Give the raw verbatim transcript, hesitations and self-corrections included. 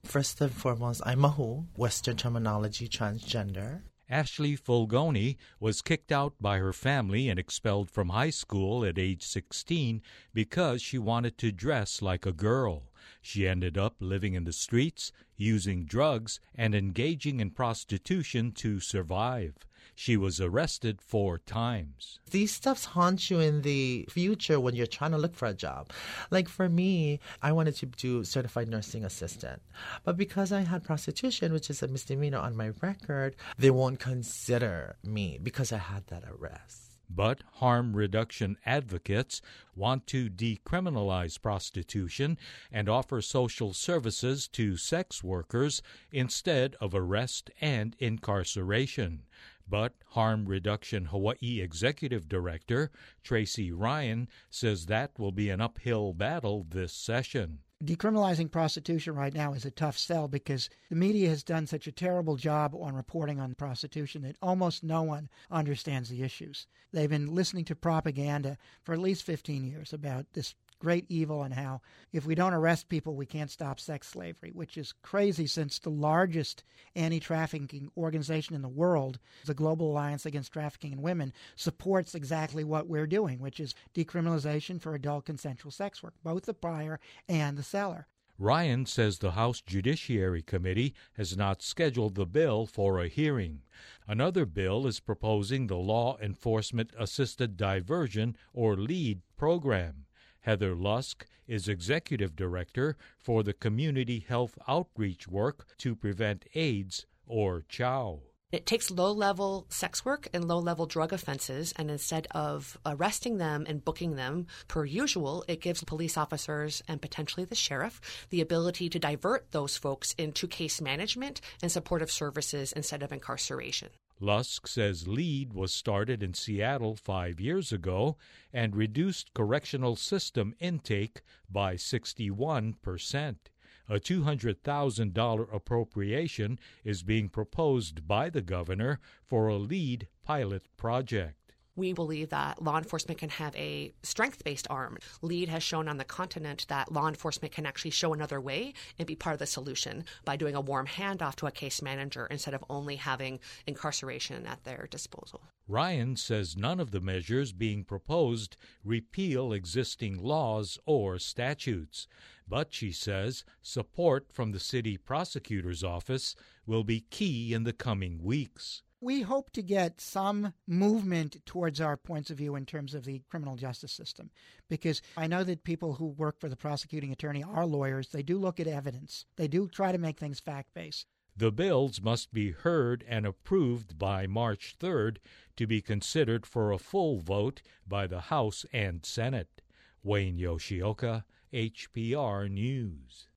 First and foremost, I'm Mahu, Western terminology, transgender. Ashley Fulgoni was kicked out by her family and expelled from high school at age sixteen because she wanted to dress like a girl. She ended up living in the streets, using drugs, and engaging in prostitution to survive. She was arrested four times. These stuffs haunt you in the future when you're trying to look for a job. Like for me, I wanted to do certified nursing assistant. But because I had prostitution, which is a misdemeanor on my record, they won't consider me because I had that arrest. But harm reduction advocates want to decriminalize prostitution and offer social services to sex workers instead of arrest and incarceration. But Harm Reduction Hawaii Executive Director Tracy Ryan says that will be an uphill battle this session. Decriminalizing prostitution right now is a tough sell because the media has done such a terrible job on reporting on prostitution that almost no one understands the issues. They've been listening to propaganda for at least fifteen years about this great evil and how if we don't arrest people, we can't stop sex slavery, which is crazy since the largest anti-trafficking organization in the world, the Global Alliance Against Trafficking in Women, supports exactly what we're doing, which is decriminalization for adult consensual sex work, both the buyer and the seller. Ryan says the House Judiciary Committee has not scheduled the bill for a hearing. Another bill is proposing the Law Enforcement Assisted Diversion, or LEAD, program. Heather Lusk is executive director for the community health outreach work to prevent AIDS, or C H O W. It takes low-level sex work and low-level drug offenses, and instead of arresting them and booking them per usual, it gives police officers and potentially the sheriff the ability to divert those folks into case management and supportive services instead of incarceration. Lusk says LEAD was started in Seattle five years ago and reduced correctional system intake by sixty-one percent. A two hundred thousand dollars appropriation is being proposed by the governor for a LEAD pilot project. We believe that law enforcement can have a strength-based arm. LEAD has shown on the continent that law enforcement can actually show another way and be part of the solution by doing a warm handoff to a case manager instead of only having incarceration at their disposal. Ryan says none of the measures being proposed repeal existing laws or statutes. But she says support from the city prosecutor's office will be key in the coming weeks. We hope to get some movement towards our points of view in terms of the criminal justice system, because I know that people who work for the prosecuting attorney are lawyers. They do look at evidence. They do try to make things fact-based. The bills must be heard and approved by March third to be considered for a full vote by the House and Senate. Wayne Yoshioka, H P R News.